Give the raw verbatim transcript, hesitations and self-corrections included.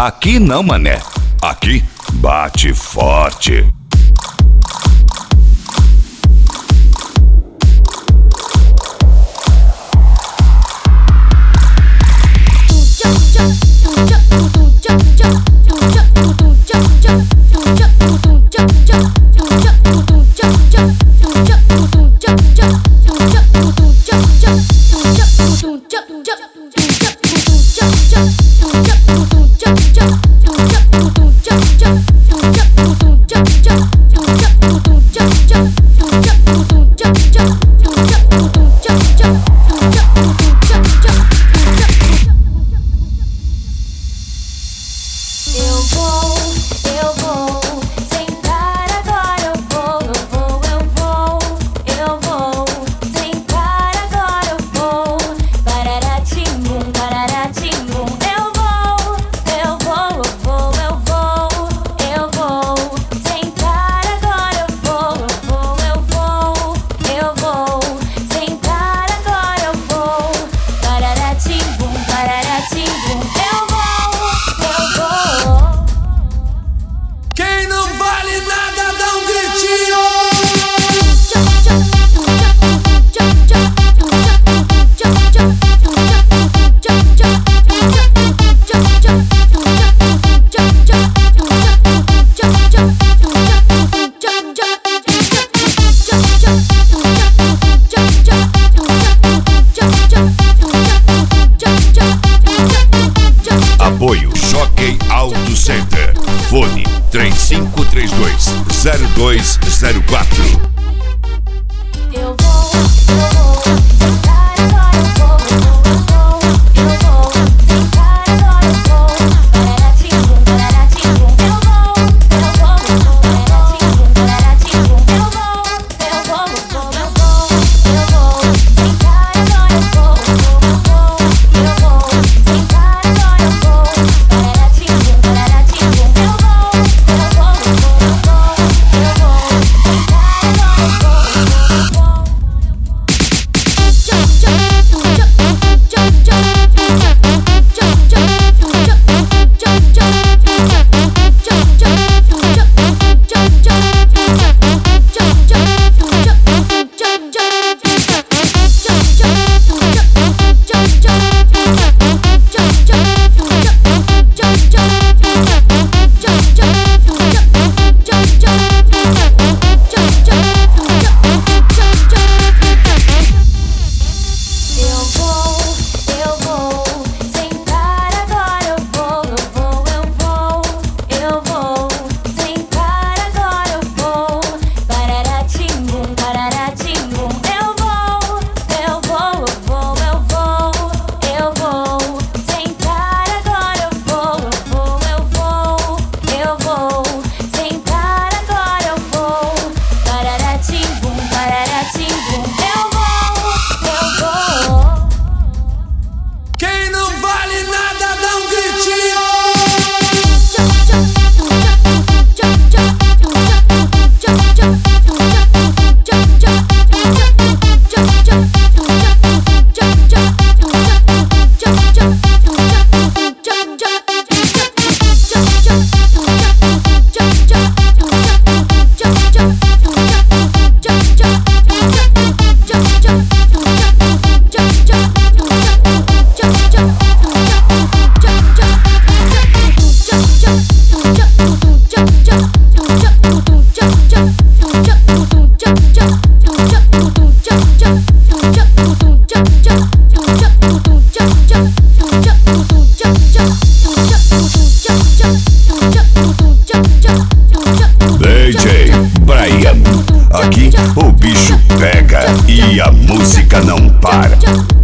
Aqui não, mané. Aqui bate forte. Apoio Jockey Auto Center. Fone três cinco três dois, zero dois zero quatro. Eu vou, eu vou sentar agora, eu vou, eu vou, eu vou sentar agora, eu vou. Pararatim-bum, pararatim-bum, eu vou, eu vou, pararatim-bum, pararatim-bum, eu vou, eu vou, eu vou, eu vou sentar agora, eu vou, eu vou, eu vou sentar agora, eu vou. Pararatim-bum, pararatim-bum, eu vou, eu vou, eu vou, eu vou sentar agora, eu vou. D J Brian, aqui o bicho pega e a música não para.